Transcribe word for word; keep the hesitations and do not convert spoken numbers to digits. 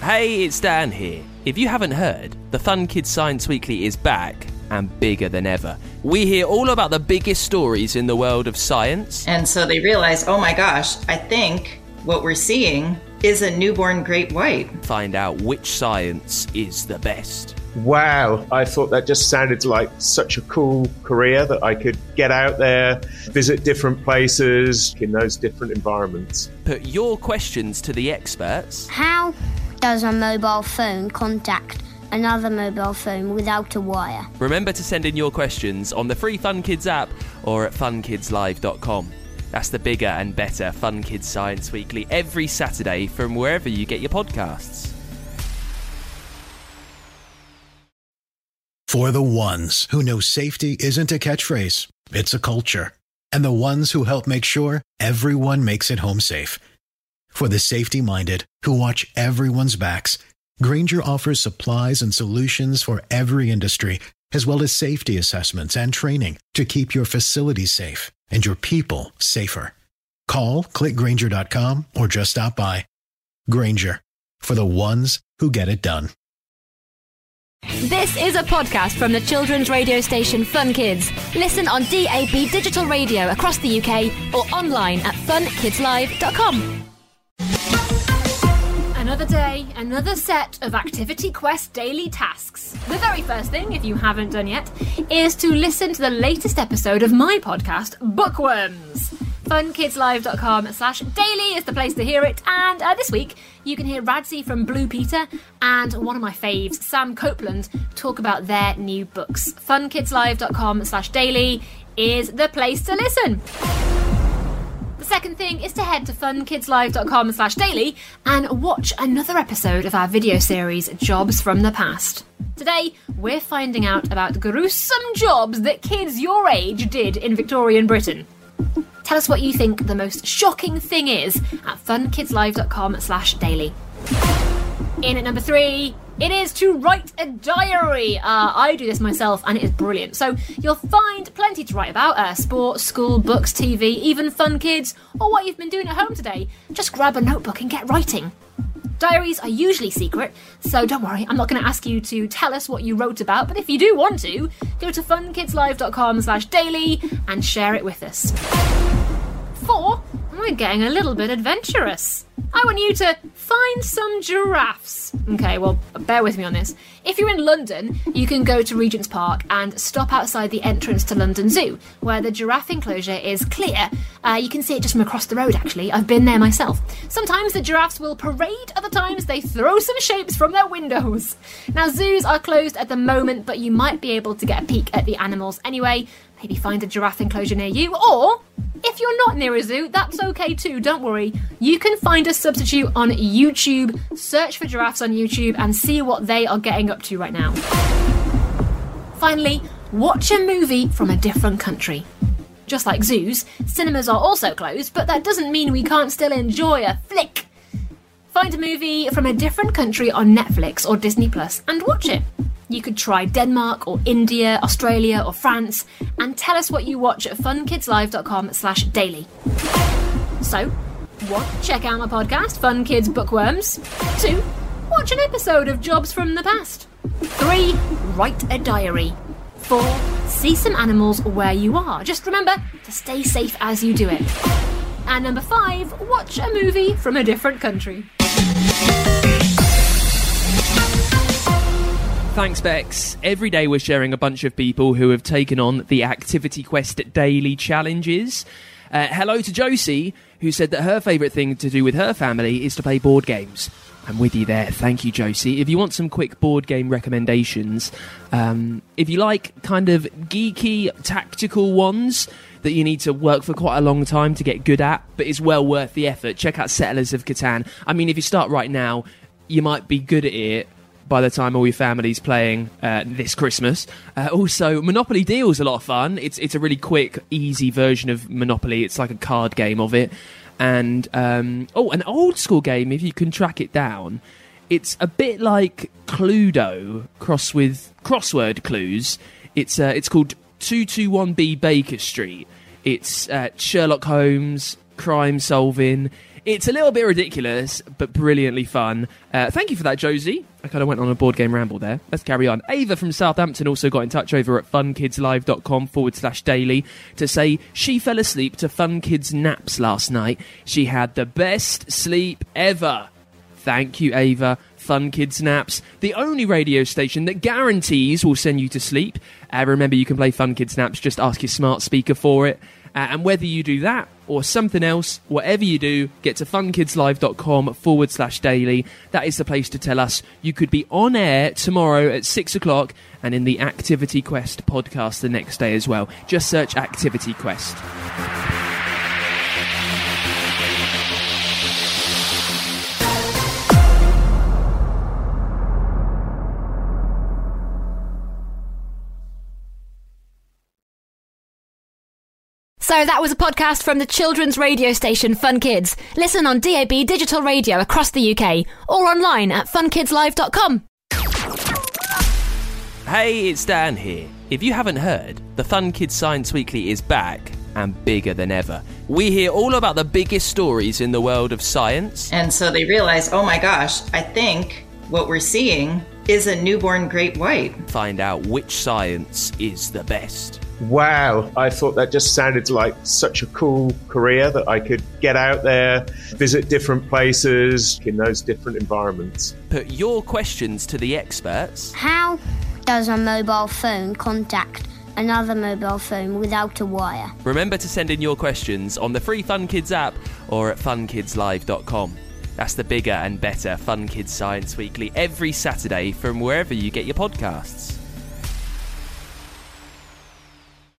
Hey, it's Dan here. If you haven't heard, the Fun Kids Science Weekly is back and bigger than ever. We hear all about the biggest stories in the world of science. And so they realize, oh my gosh, I think what we're seeing is a newborn great white. Find out which science is the best. Wow, I thought that just sounded like such a cool career that I could get out there, visit different places in those different environments. Put your questions to the experts. How does a mobile phone contact another mobile phone without a wire? Remember to send in your questions on the free Fun Kids app or at fun kids live dot com. That's the bigger and better Fun Kids Science Weekly every Saturday from wherever you get your podcasts. For the ones who know safety isn't a catchphrase, it's a culture. And the ones who help make sure everyone makes it home safe. For the safety-minded who watch everyone's backs, Grainger offers supplies and solutions for every industry, as well as safety assessments and training to keep your facilities safe and your people safer. Call, click Grainger dot com, or just stop by. Grainger, for the ones who get it done. This is a podcast from the children's radio station Fun Kids. Listen on D A B digital radio across the U K or online at fun kids live dot com. Another day, another set of Activity Quest daily tasks. The very first thing, if you haven't done yet, is to listen to the latest episode of my podcast, Bookworms. fun kids live dot com slash daily is the place to hear it, and uh, this week you can hear Radzi from Blue Peter and one of my faves, Sam Copeland, talk about their new books. fun kids live dot com slash daily is the place to listen. The second thing is to head to fun kids live dot com slash daily and watch another episode of our video series, Jobs from the Past. Today, we're finding out about gruesome jobs that kids your age did in Victorian Britain. Tell us what you think the most shocking thing is at fun kids live dot com slash daily. In at number three, it is to write a diary. Uh, I do this myself and it is brilliant. So you'll find plenty to write about. Uh, sport, school, books, T V, even fun kids, or what you've been doing at home today. Just grab a notebook and get writing. Diaries are usually secret, so don't worry, I'm not going to ask you to tell us what you wrote about, but if you do want to, go to fun kids live dot com slash daily and share it with us. Four, we're getting a little bit adventurous. I want you to find some giraffes. Okay, well, bear with me on this. If you're in London, you can go to Regent's Park and stop outside the entrance to London Zoo, where the giraffe enclosure is clear. Uh, you can see it just from across the road, actually. I've been there myself. Sometimes the giraffes will parade, other times they throw some shapes from their windows. Now, zoos are closed at the moment, but you might be able to get a peek at the animals anyway. Maybe find a giraffe enclosure near you, or if you're not near a zoo, that's okay too, don't worry. You can find a substitute on YouTube, search for giraffes on YouTube and see what they are getting up to right now. Finally, watch a movie from a different country. Just like zoos, cinemas are also closed, but that doesn't mean we can't still enjoy a flick. Find a movie from a different country on Netflix or Disney Plus and watch it. You could try Denmark or India, Australia or France, and tell us what you watch at fun kids live dot com slash daily. So, one, check out my podcast, Fun Kids Bookworms. Two, watch an episode of Jobs from the Past. Three, write a diary. Four, see some animals where you are. Just remember to stay safe as you do it. And number five, watch a movie from a different country. Thanks, Bex. Every day we're sharing a bunch of people who have taken on the Activity Quest daily challenges. Uh, hello to Josie, who said that her favourite thing to do with her family is to play board games. I'm with you there. Thank you, Josie. If you want some quick board game recommendations, um, if you like kind of geeky, tactical ones that you need to work for quite a long time to get good at, but it's well worth the effort, check out Settlers of Catan. I mean, if you start right now, you might be good at it by the time all your family's playing uh, this Christmas. Uh, also, Monopoly Deal's a lot of fun. It's it's a really quick, easy version of Monopoly. It's like a card game of it. And, um, oh, an old school game, if you can track it down. It's a bit like Cluedo, cross with crossword clues. It's uh, it's called two two one B Baker Street. It's uh, Sherlock Holmes, crime solving. It's a little bit ridiculous, but brilliantly fun. Uh, thank you for that, Josie. I kind of went on a board game ramble there. Let's carry on. Ava from Southampton also got in touch over at funkidslive.com forward slash daily to say she fell asleep to Fun Kids naps last night. She had the best sleep ever. Thank you, Ava. Fun Kids Naps, the only radio station that guarantees will send you to sleep. Uh, remember, you can play Fun Kids Naps. Just ask your smart speaker for it. Uh, and whether you do that or something else, whatever you do, get to funkidslive.com forward slash daily. That is the place to tell us you could be on air tomorrow at six o'clock and in the Activity Quest podcast the next day as well. Just search Activity Quest. So that was a podcast from the children's radio station Fun Kids. Listen on D A B digital radio across the U K or online at funkidslive dot com. Hey, it's Dan here. If you haven't heard, the Fun Kids Science Weekly is back and bigger than ever. We hear all about the biggest stories in the world of science. And so they realize, oh my gosh, I think what we're seeing is a newborn great white. Find out which science is the best. Wow, I thought that just sounded like such a cool career that I could get out there, visit different places in those different environments. Put your questions to the experts. How does a mobile phone contact another mobile phone without a wire? Remember to send in your questions on the free Fun Kids app or at funkidslive dot com. That's the bigger and better Fun Kids Science Weekly every Saturday from wherever you get your podcasts.